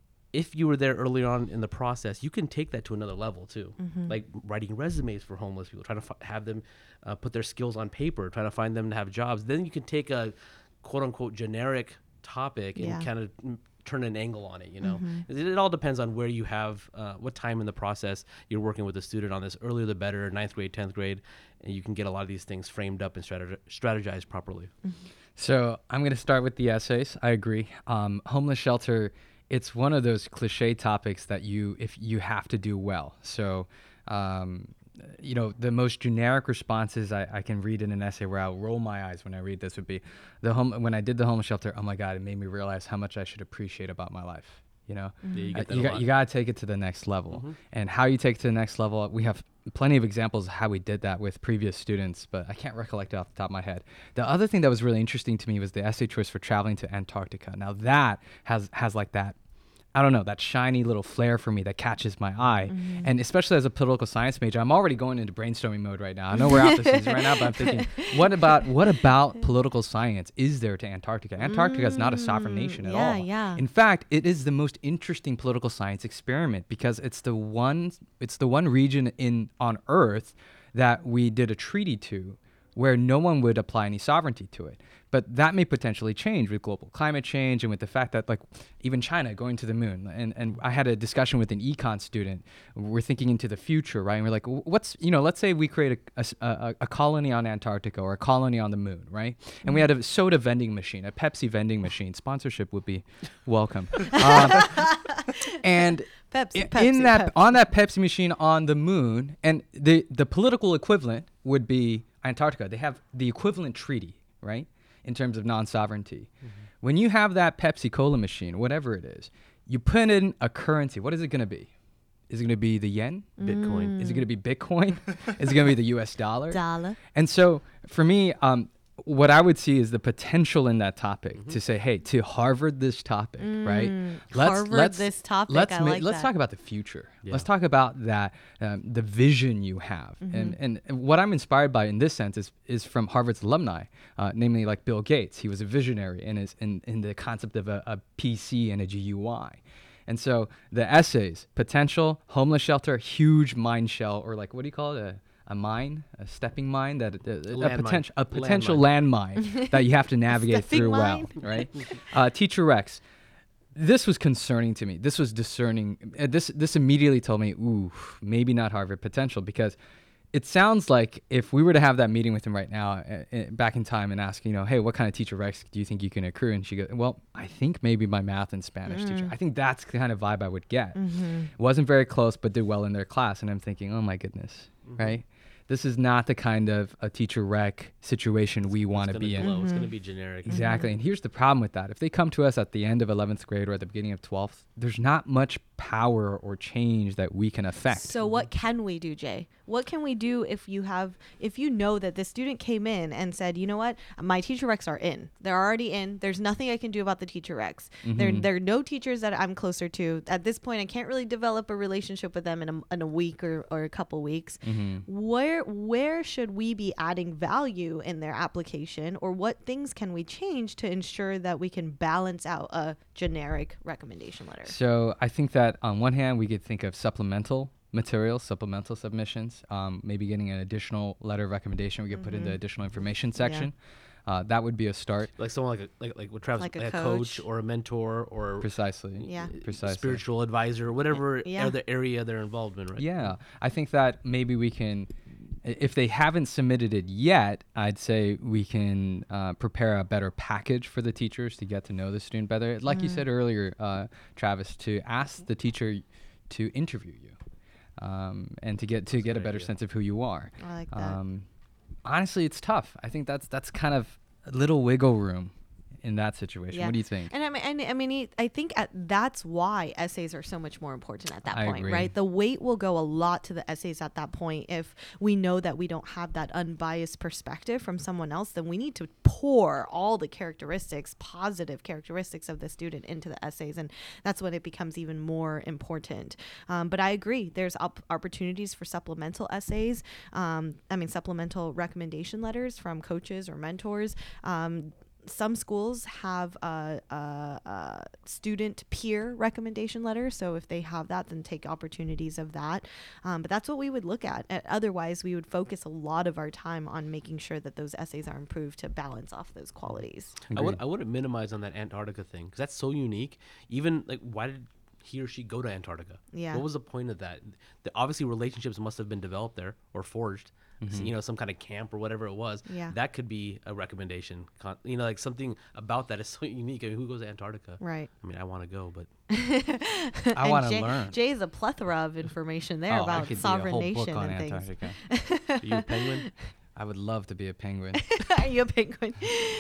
if you were there early on in the process, you can take that to another level too, Mm-hmm. like writing resumes for homeless people, trying to f- have them uh, put their skills on paper, trying to find them to have jobs. Then you can take a quote unquote generic topic and Yeah. kind of turn an angle on it. You know, Mhm. it, it all depends on where you have, uh, what time in the process you're working with the student on this. Earlier the better, ninth grade, tenth grade, and you can get a lot of these things framed up and strategi- strategized properly. So I'm going to start with the essays. I agree. Um, homeless shelter, it's one of those cliche topics that you, if you have to do well. So, um, you know, the most generic responses I, I can read in an essay where I'll roll my eyes when I read this would be, the home when I did the homeless shelter, oh my God, it made me realize how much I should appreciate about my life. You know, Yeah, you Uh, get that you a got lot. you got to take it to the next level. Mhm. And how you take it to the next level, we have plenty of examples of how we did that with previous students, but I can't recollect it off the top of my head. The other thing that was really interesting to me was the essay choice for traveling to Antarctica. Now that has has like that I don't know, that shiny little flare for me that catches my eye. Mm-hmm. And especially as a political science major, I'm already going into brainstorming mode right now. I know we're out the season right now, but I'm thinking, what about what about political science is there to Antarctica? Antarctica is not a sovereign nation at yeah, all. yeah. In fact, it is the most interesting political science experiment because it's the one it's the one region in on Earth that we did a treaty to where no one would apply any sovereignty to it. But that may potentially change with global climate change and with the fact that, like, even China going to the moon. And, and I had a discussion with an econ student. We're thinking into the future, right? And we're like, what's, you know, let's say we create a, a, a, a colony on Antarctica or a colony on the moon, right? And we had a soda vending machine, a Pepsi vending machine. Sponsorship would be welcome. um, and Pepsi, I- Pepsi, in that Pepsi. on that Pepsi machine on the moon, and the the political equivalent would be Antarctica. They have the equivalent treaty, right, in terms of non-sovereignty. Mm-hmm. When you have that Pepsi Cola machine, whatever it is, you put in a currency. What is it going to be? Is it going to be the yen? Bitcoin. Is it going to be Bitcoin? Is it going to be the U S dollar? Dollar. And so for me, um, what I would see is the potential in that topic Mm-hmm. to say, hey, to Harvard this topic, right? Harvard this topic, Let's I ma- like let's that. talk about the future. Yeah. Let's talk about that, um, the vision you have, and, and and what I'm inspired by in this sense is is from Harvard's alumni, uh, namely like Bill Gates. He was a visionary in his in, in the concept of a, a P C and a G U I. And so the essays, potential, homeless shelter, huge mine shell, or like, what do you call it? A, a mine, a stepping mine, that a, a, landmine. potential a potential landmine that you have to navigate Stepping through mine. well, right? Uh, Teacher Rex, this was concerning to me. This was discerning. Uh, this this immediately told me, ooh, maybe not Harvard potential, because it sounds like if we were to have that meeting with him right now, uh, uh, back in time, and ask, you know, hey, what kind of Teacher Rex do you think you can accrue? And she goes, well, I think maybe my math and Spanish teacher. I think that's the kind of vibe I would get. Wasn't very close, but did well in their class. And I'm thinking, oh my goodness, right? This is not the kind of a teacher rec situation we want It's to gonna be in. glow. It's going to be generic. Exactly. And here's the problem with that. If they come to us at the end of eleventh grade or at the beginning of twelfth, there's not much power or change that we can affect. So what can we do, Jay? What can we do if you have, if you know that this student came in and said, you know what, my teacher recs are in. They're already in. There's nothing I can do about the teacher recs. There, there are no teachers that I'm closer to. At this point, I can't really develop a relationship with them in a, in a week or, or a couple weeks. Where where should we be adding value in their application, or what things can we change to ensure that we can balance out a generic recommendation letter? So I think that on one hand, we could think of supplemental materials, supplemental submissions, um, maybe getting an additional letter of recommendation we could put in the additional information section. Uh, that would be a start. Like someone like a, like like what Travis, Like a like a coach coach. or a mentor or Precisely. Yeah. Precisely. spiritual advisor, whatever Yeah. other area they're involved in, right? Yeah, I think that maybe we can, i- if they haven't submitted it yet, I'd say we can uh, prepare a better package for the teachers to get to know the student better. Like you said earlier, uh, Travis, to ask the teacher to interview you, um, and to get to That's a get a good better idea. sense of who you are. I like that. Um, honestly, it's tough. I think that's that's kind of a little wiggle room in that situation. Yeah. What do you think? And I mean, and, I mean, it- I think at, that's why essays are so much more important at that I point, agree. right? The weight will go a lot to the essays at that point. If we know that we don't have that unbiased perspective from someone else, then we need to pour all the characteristics, positive characteristics of the student into the essays, and that's when it becomes even more important. Um, but I agree, there's op- opportunities for supplemental essays. Um, I mean, supplemental recommendation letters from coaches or mentors. Um, Some schools have a, a, a student peer recommendation letter. So if they have that, then take opportunities of that. Um, but that's what we would look at. Uh, Otherwise, we would focus a lot of our time on making sure that those essays are improved to balance off those qualities. I would Agreed. I wouldn't minimize on that Antarctica thing because that's so unique. Even like, why did he or she go to Antarctica? Yeah. What was the point of that? The, obviously, relationships must have been developed there or forged. So, you know, some kind of camp or whatever it was. Yeah. That could be a recommendation. Con- you know, like something about that is so unique. I mean, who goes to Antarctica? Right. I mean, I want to go, but I And want to Jay- learn. Jay's a plethora of information there Oh, I about could do a sovereign whole book nation on and things. Antarctica. are you a penguin? I would love to be a penguin. Are you a penguin?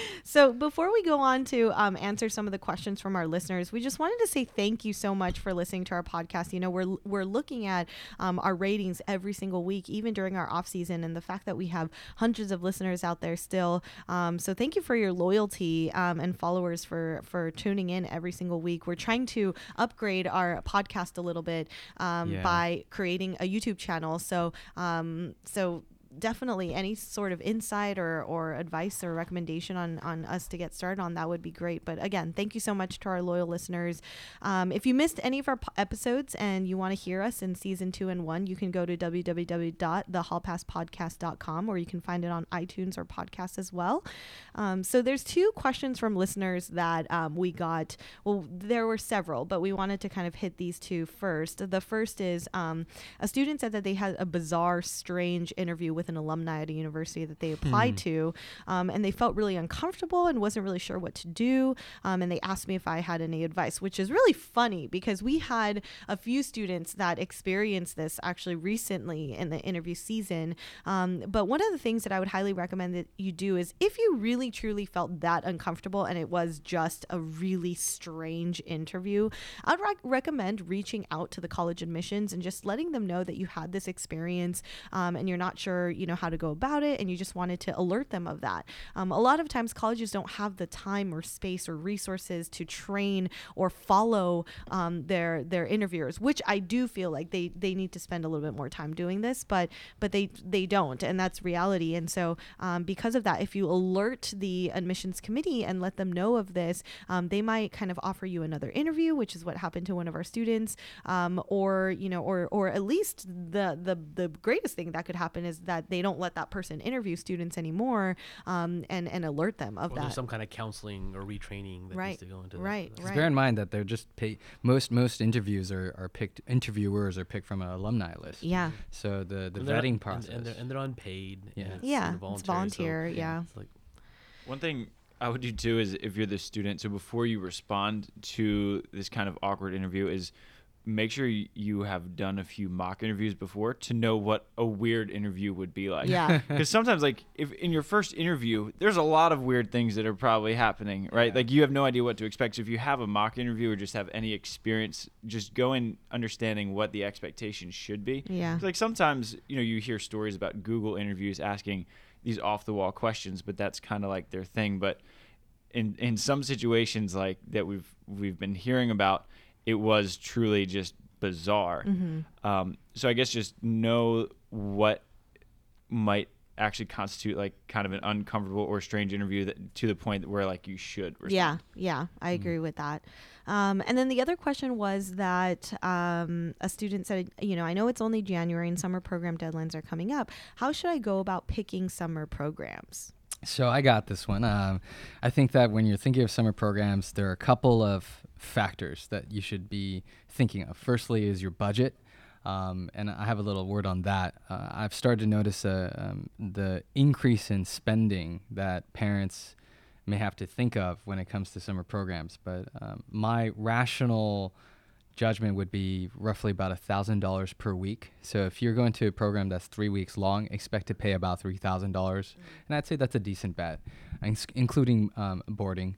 So before we go on to um, answer some of the questions from our listeners, we just wanted to say thank you so much for listening to our podcast. You know, we're we're looking at um, our ratings every single week, even during our off season, and the fact that we have hundreds of listeners out there still. Um, so thank you for your loyalty um, and followers for for tuning in every single week. We're trying to upgrade our podcast a little bit um, Yeah. by creating a YouTube channel. So um, so. Definitely any sort of insight or, or advice or recommendation on, on us to get started on that would be great. But again, thank you so much to our loyal listeners. Um, if you missed any of our po- episodes and you want to hear us in season two and one, you can go to w w w dot the hall pass podcast dot com, or you can find it on iTunes or podcasts as well. Um, so there's two questions from listeners that um, we got. Well, there were several, but we wanted to kind of hit these two first. The first is um, a student said that they had a bizarre, strange interview with an alumni at a university that they applied to, um, and they felt really uncomfortable and wasn't really sure what to do. Um, and they asked me if I had any advice, which is really funny because we had a few students that experienced this actually recently in the interview season. Um, but one of the things that I would highly recommend that you do is if you really truly felt that uncomfortable and it was just a really strange interview, I'd rec- recommend reaching out to the college admissions and just letting them know that you had this experience um, and you're not sure you know how to go about it, and you just wanted to alert them of that. Um, a lot of times colleges don't have the time or space or resources to train or follow um, their their interviewers, which I do feel like they they need to spend a little bit more time doing this, but but they they don't, and that's reality. And so um, because of that, if you alert the admissions committee and let them know of this, um, they might kind of offer you another interview, which is what happened to one of our students, um, or you know or or at least the the the greatest thing that could happen is that they don't let that person interview students anymore, um, and, and alert them of Or that. there's some kind of counseling or retraining that Right, needs to go into that. right, That's- right. Bear in mind that they're just pay most most interviews are, are picked interviewers are picked from an alumni list. Yeah. So the the and they're- vetting and- process. and, they're, and they're unpaid. Yeah. and it's, Yeah, you it's know, voluntary, so volunteer, yeah. It's like One thing I would do too is if you're the student, so before you respond to this kind of awkward interview, is make sure y- you have done a few mock interviews before to know what a weird interview would be like. Yeah. Because sometimes, like, if in your first interview, there's a lot of weird things that are probably happening, right? Yeah. Like, you have no idea what to expect. So if you have a mock interview or just have any experience, just go in understanding what the expectation should be. Yeah. 'Cause, like, sometimes, you know, you hear stories about Google interviews asking these off-the-wall questions, but that's kind of like their thing. But in in some situations like that we've we've been hearing about, it was truly just bizarre. Mm-hmm. Um, so I guess just know what might actually constitute like kind of an uncomfortable or strange interview that to the point where like you should respond. Yeah, yeah, I agree with that. Um, and then the other question was that um, a student said, you know, I know it's only January and summer program deadlines are coming up. How should I go about picking summer programs? So I got this one. Um, I think that when you're thinking of summer programs, there are a couple of factors that you should be thinking of. Firstly is your budget. Um, and I have a little word on that. Uh, I've started to notice uh, um, the increase in spending that parents may have to think of when it comes to summer programs. But um, my rational judgment would be roughly about one thousand dollars per week. So if you're going to a program that's three weeks long, expect to pay about three thousand dollars. And I'd say that's a decent bet, ins- including um, boarding.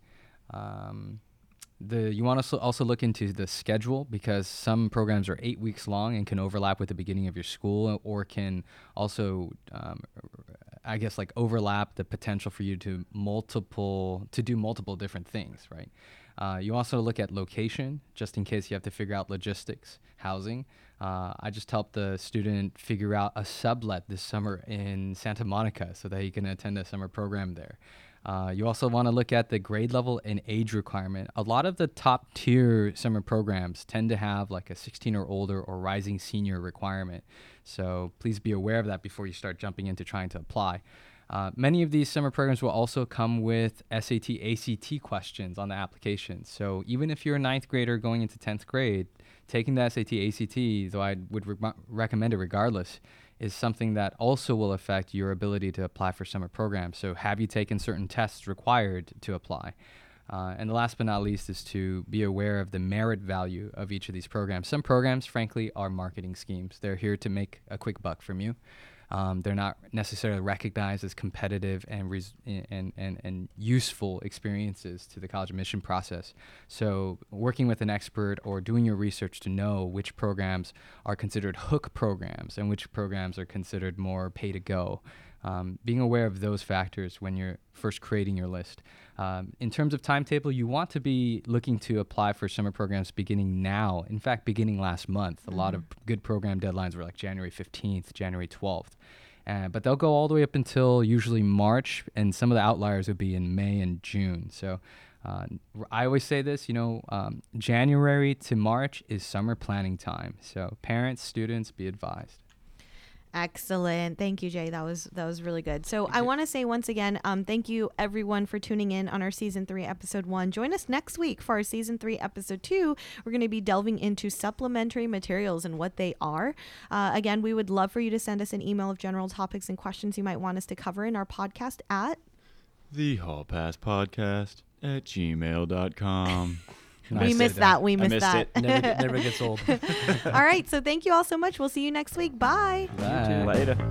Um, the you want to also look into the schedule, because some programs are eight weeks long and can overlap with the beginning of your school, or can also, um, I guess, like overlap the potential for you to multiple to do multiple different things, right? Uh, you also look at location, just in case you have to figure out logistics, housing. Uh, I just helped the student figure out a sublet this summer in Santa Monica so that he can attend a summer program there. Uh, you also want to look at the grade level and age requirement. A lot of the top tier summer programs tend to have like a sixteen or older or rising senior requirement. So please be aware of that before you start jumping into trying to apply. Uh, many of these summer programs will also come with S A T, A C T questions on the application. So even if you're a ninth grader going into tenth grade, taking the S A T, A C T, though I would re- recommend it regardless, is something that also will affect your ability to apply for summer programs. So have you taken certain tests required to apply? Uh, and the last but not least is to be aware of the merit value of each of these programs. Some programs, frankly, are marketing schemes. They're here to make a quick buck from you. Um, they're not necessarily recognized as competitive and, res- and, and, and useful experiences to the college admission process. So working with an expert or doing your research to know which programs are considered hook programs and which programs are considered more pay to go. Um, being aware of those factors when you're first creating your list. Um, in terms of timetable, you want to be looking to apply for summer programs beginning now. In fact, beginning last month. Mm-hmm. A lot of good program deadlines were like January fifteenth, January twelfth. Uh, but they'll go all the way up until usually March, and some of the outliers would be in May and June. So uh, I always say this, you know, um, January to March is summer planning time. So parents, students, be advised. Excellent. Thank you, Jay. That was that was really good. So I want to say once again, um, thank you everyone for tuning in on our season three, episode one. Join us next week for our season three, episode two. We're going to be delving into supplementary materials and what they are. Uh, again, we would love for you to send us an email of general topics and questions you might want us to cover in our podcast at the Hall Pass Podcast at gmail dot com. We missed that. We missed that. It. Never, never gets old. All right. So thank you all so much. We'll see you next week. Bye. Bye. Later.